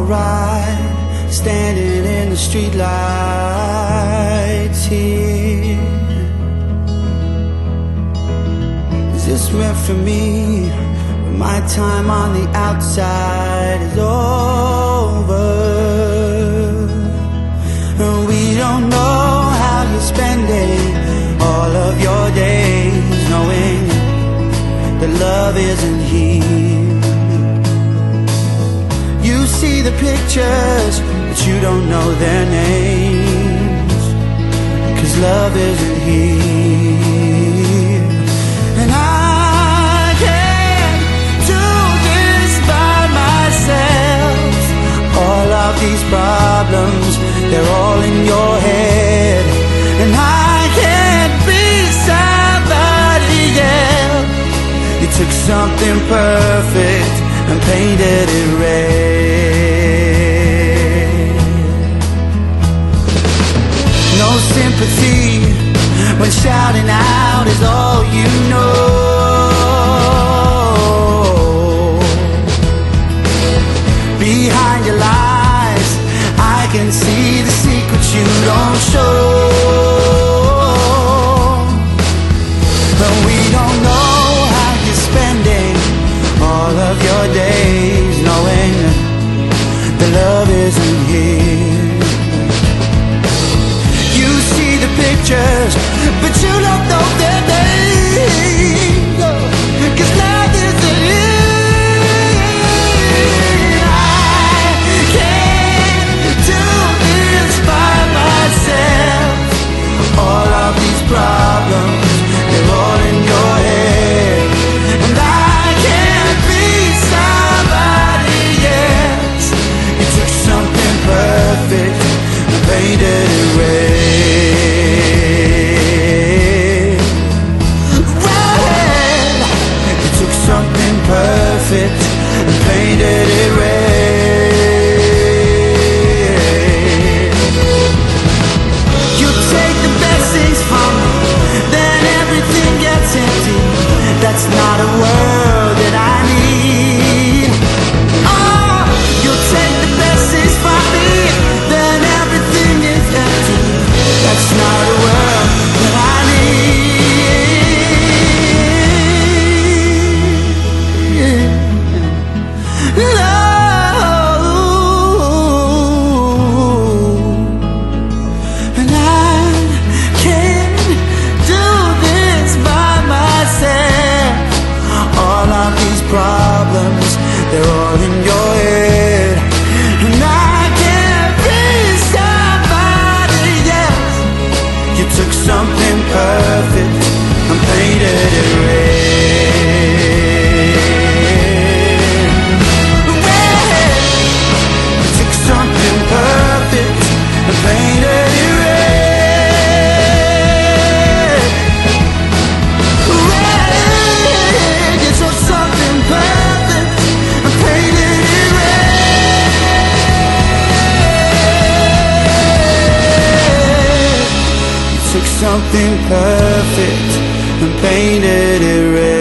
alright, standing in the streetlights here. Is this meant for me? My time on the outside is over, and we don't know how you're spending all of your days, knowing that love isn't here. You see the pictures, but you don't know their names, 'cause love isn't here. And I can't do this by myself. All of these problems, they're all in your head, and I can't be somebody else. You took something perfect and painted it red. No sympathy when shouting out is all you know. Behind your lies, I can see the secrets you don't show. But we don't know how you're spending all of your days, knowing that love isn't here. You see the pictures, but you don't know their names, 'cause love isn't here. I can't do this by myself. All of these problems, they're all in your head, and I can't be somebody else. You took something perfect and painted it red. Red. You took something perfect and painted it red. You take the best things from me, then everything gets empty. That's not a world that I need. Oh, you'll take the best things from me, then everything is empty. That's not a world that I need. No. And I can't do this by myself. All of these problems, they're all in your head, and I can't be somebody else. You took something perfect and painted it red. Red. You took something perfect and painted it red. Red. You took something perfect and painted it red. You took something perfect and painted it red.